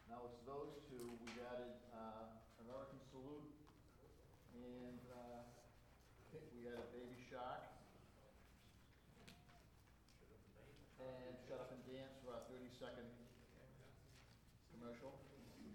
Now it's those two. We added American Salute, and we had a Baby Shark, and Shut Up and Dance for our 30-second commercial.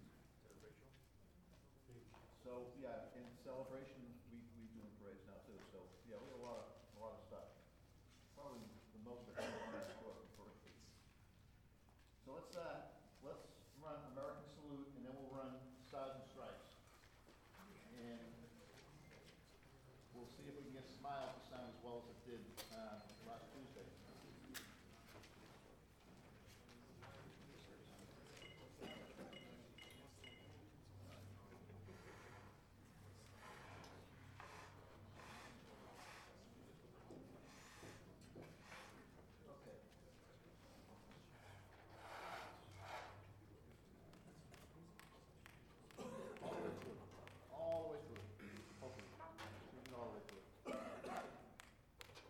So yeah, in celebration, we doing parades now too. So yeah, we have a lot of stuff. Probably the most of parades. So let's run American Salute, and then we'll run Stars and Stripes, and we'll see if we can get Smile to